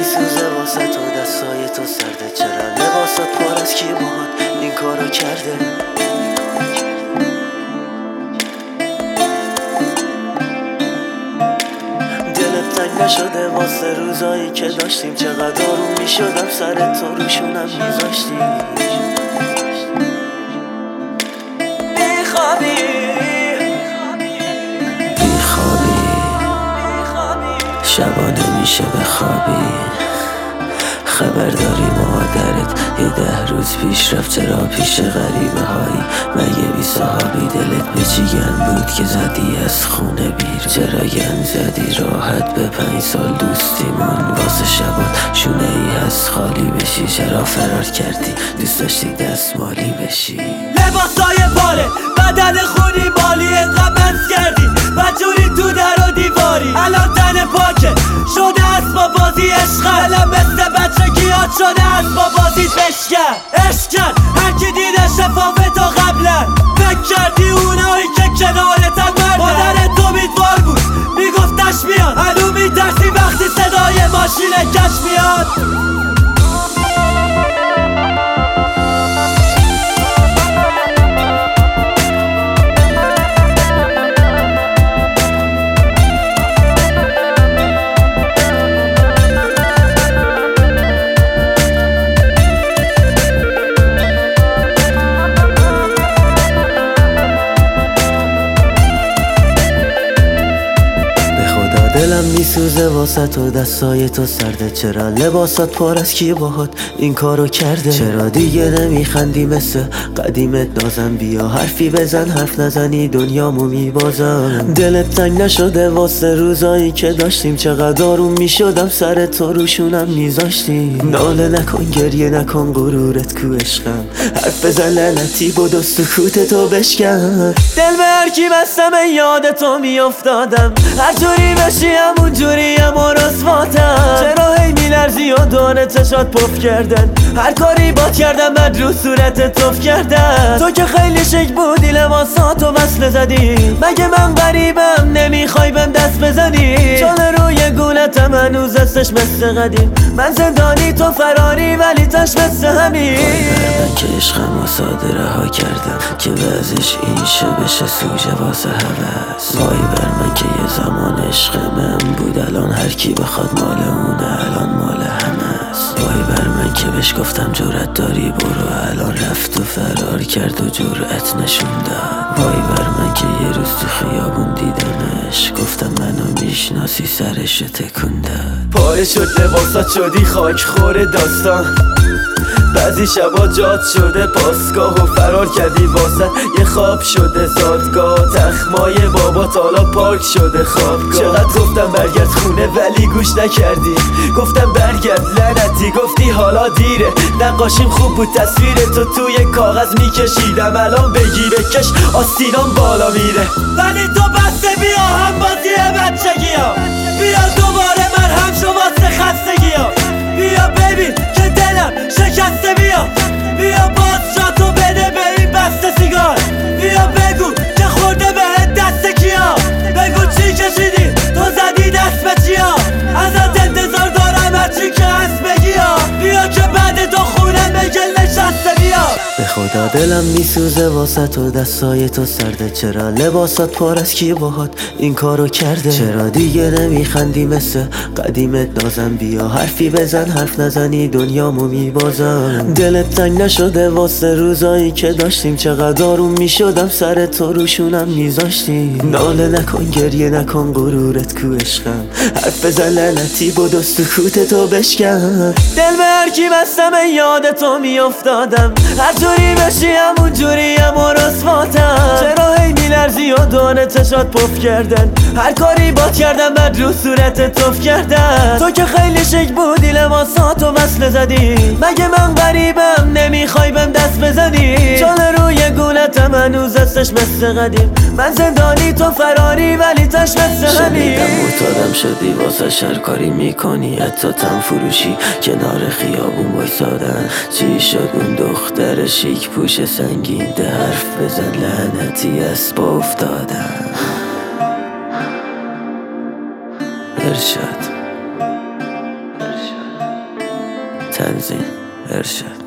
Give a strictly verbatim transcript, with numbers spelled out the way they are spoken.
میسوزه واسه تو، دستای تو سرده، چرا لباسات پر از کی باهات این کارو کرده؟ دلت تنگ نشده واسه روزایی که داشتیم؟ چقدر آروم میشدم سر تو روشونم میذاشتی. بیخوابی بیخوابی شبا نمیشه بخوابی. خبر داری مادرت یه ده روز پیش رفت چرا پیش غریبه هایی؟ مگه بی صحابی دلت به چی گن بود که زدی از خونه بیر؟ چرا گن زدی راحت به پنج سال دوستیمون واسه شبات شونه ای از خالی بشی؟ چرا فرار کردی دوست داشتی دستمالی بشی؟ لباسای پاره بدن خونی مالی اینقدر بس کردی بجوری تو در و دیواری. الان تن پاکه شده از با بازی عشقم، دلم مثل بچگیات شده از با بازی بشکن عشقن. هرکی دیده شفاف تو قبلا فکر کردی اونایی که کنارتن مردن. مادر تو میدوار بود میگفتش میاد، هنو میترسی وقتی صدای ماشین کش میاد. دلم میسوزه واسه تو، دستای تو سرده، چرا لباسات پر از کی باهات این کارو کرده؟ چرا دیگه نمیخندی مثل قدیمت نازم؟ بیا حرفی بزن، حرف نزنی دنیامو میبازم. دلت تنگ نشده واسه روزایی که داشتیم؟ چقدر آروم میشدم سر تو روشونم میذاشتی. ناله نکن گریه نکن غرورت کو عشقم، حرف بزن لعنتی بود و سکوت تو بشکن. دل به هرکی بستم یاد تو میافتادم، هر جوری بشی همون جوری هم رسواتم. چرا هی میلرزی و دونه چشات پف کردن؟ هر کاری باد کردم بعد رو صورت توف کردن. تو که خیلی شک بودی لباساتو وصله زدی، مگه من غریبم نمیخوای بهم دست بزنی؟ چون روی گولتم هنوز استش مثل قدیم، من زندانی تو فراری ولی تش مثل همین. من که عشقم و ساده رها کردم که وزش این شه بشه سوژه واسه هوس. وای بر من که یه زمان عشق من بود، الان هر کی بخواد مال اونه، الان مال همه است. وای بر من که بهش گفتم جرأت داری برو، الان رفت و فرار کرد و جرأت نشون داد. وای بر من که یه روز تو خیابون دیدمش، گفتم منو میشناسی سرش تکون داد. پاره شد لباسات شدی خاک خور داستان، بعضی شبا جات شده پاسگاه و فرار کردی واسه یه خواب شده زادگاه. تخمای بابات حالا پارک شده خوابگاه. چقدر گفتم برگرد خونه ولی گوش نکردی، گفتم برگرد لعنتی گفتی حالا دیره. نقاشیم خوب بود تصویر تو توی کاغذ میکشیدم، الان بگیره کش آستینام بالا میره. ولی تو بسته بیا هم بازی بچگی ها، بیا دوباره من هم شو واسه خستگی ها. بیا ببین که دلم شکسته، بیا بیا باز شاتو بده به این بسته سیگار. بیا بگو که خورده بهت دست کیا، بگو چی کشیدی تو زدی دست به چیا. ازت انتظار دارم هرچی که هست بگی ها، بیا که بعد تو خونه بگل نشسته. بیا به خدا دلم میسوزه واسه تو، دستای تو سرده، چرا لباسات پر از کی باهات این کارو کرده؟ چرا دیگه نمیخندی مثل قدیمت نازم؟ بیا حرفی بزن، حرف نزنی دنیامو میبازم. دلت تنگ نشده واسه روزایی که داشتیم؟ چقدر آروم میشدم سر تو روشونم میذاشتی. ناله نکن گریه نکن غرورت کو عشقم، حرف بزن لعنتی بود و سکوت تو بشکن. دل به هرکی بستم یاد تو میافتادم، هر جوری بشی همون جوری هم رسواتم. چرا هی میلرزی و دونه چشات پف کردن؟ هر کاری باد کردم بعد رو صورت توف کردن. تو که خیلی شک بودی لباساتو وصله زدی، مگه من غریبم نمیخوای بهم دست بزنی؟ چون روی گولتم هنوز استش مثل قدیم، من زندانی تو فراری ولی تش مثل همین. شنیدم معتادم شدی واسه شر کاری میکنی، حتی تن فروشی کنار خیابون وایسادن. چی شد اون دختر شیک پوش سنگین؟ ده حرف بزن لعنتی اسب افتادن. ارشاد تنظیم ارشاد.